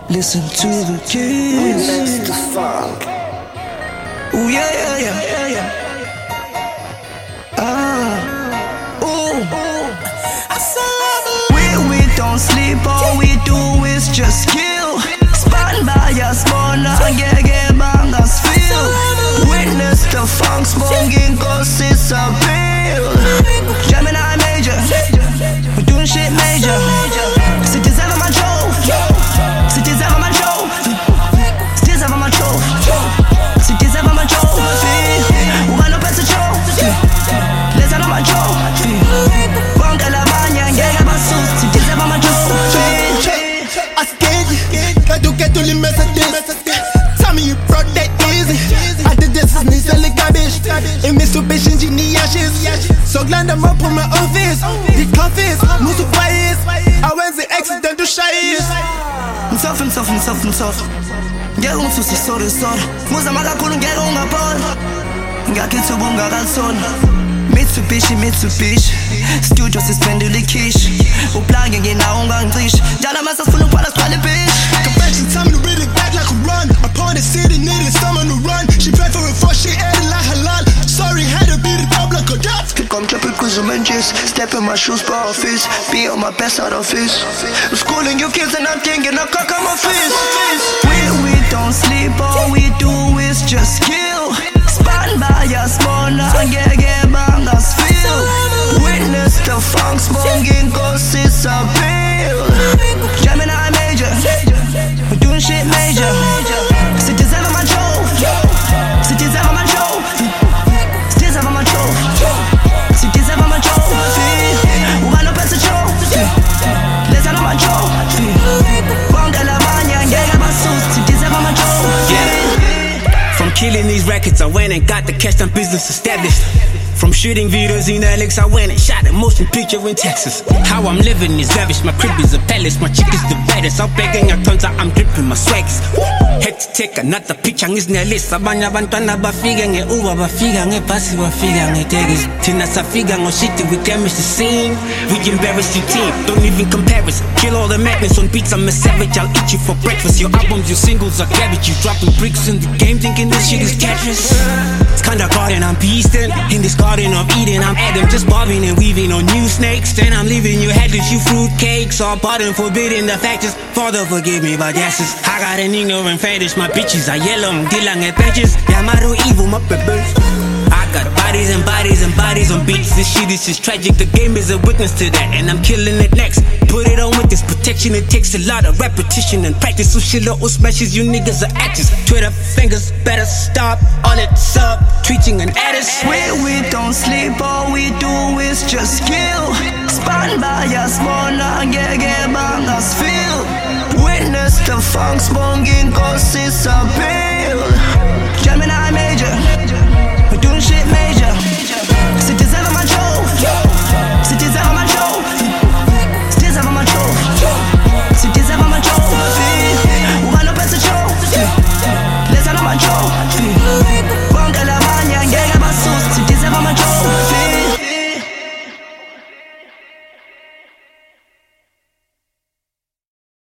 Listen to the keys. Witness the funk. Ooh, yeah, yeah, yeah, yeah, yeah. We don't sleep, all we do is just kill. Span by us, mona, get bang us feel. Witness the funk, smoking cause it's a pill. Gemini major, we're doing shit major. Cities ever my drove, cities ever my drove, cities ever my drove, cities ever my drove. We got no better drove, let's have my drove. Bang la bagna, get my suit, cities ever my drove. I scared you, get to the messages. Tell me you brought that easy. I did this is me selling garbage. In Mitsubishi Geniashes. So glad I'm up on my office. The coffees, Musu Fires. I went the accident to Shires. Msof. Ngeke ngifuse isoro. Muza makakhulu ngeke ungabona. Ngakhetha ubunga kalsona. Mitsubishi Studio sispendule ikish. Uplange ngenawo ungangicisha. Njalo mase sifuna ukubhala sigcwale bitch. Confession time to really act like a run. Upon the city needed someone to run. She paid for it before she ate it like halal. Sorry, had to beat it up like a dove. Come jumping cause I'm inches. Step in my shoes per office. Be on my best out of office. I'm schooling you kids and I'm thinking I cock on my face. We don't sleep, all we do is just kill. Span by us, mona, get bang us feel. Witness the funk, smoking cause it's a pill. Gemini major, we're doing shit major. Cities ever my drove, cities ever my drove, cities ever my drove, cities ever my drove. We got no better drove, let's have my drove. Bang la bagna, get my suit, cities ever my drove. From killing these records, I went and got the cash and business established. From shooting videos in Alex, I went and shot a motion picture in Texas. How I'm living is lavish, my crib is a palace, my chick is the baddest. I'm begging a tons, I'm dripping my swags. Had to take another picture, ngisinelist. Abanye abantwana bafika nge-Uber, bafika ngebhasi, bafika ngetekisi. Thina safika ngoshiti, we damage the scene. We embarrass your team, don't even compare us. Kill all the madness on beats, I'm a savage, I'll eat you for breakfast. Your albums, your singles are garbage. You dropping bricks in the game, thinking this shit is Tetris. It's kinda garden, I'm beastin'. In this garden of Eden, I'm Adam, just bobbing and weaving on new snakes. Then I'm leaving you headless, you fruitcakes. All pardon, forbidden the factors. Father, forgive me, but yes, I got an ignorant fetish. My bitches are yellow, dilang at benches. Yamaru evil, my peppers. I got bodies and bodies and bodies on beats. This shit is just tragic, the game is a witness to that. And I'm killing it next. Put it on with this protection, it takes a lot of repetition and practice. So shit little smashes, you niggas are actors. Twitter fingers, better stop, all it's up. Tweeting and addis. We don't sleep, all we do is just kill. Span by us, mona, get bang us feel. Witness the funk, smoking cause it's a pill.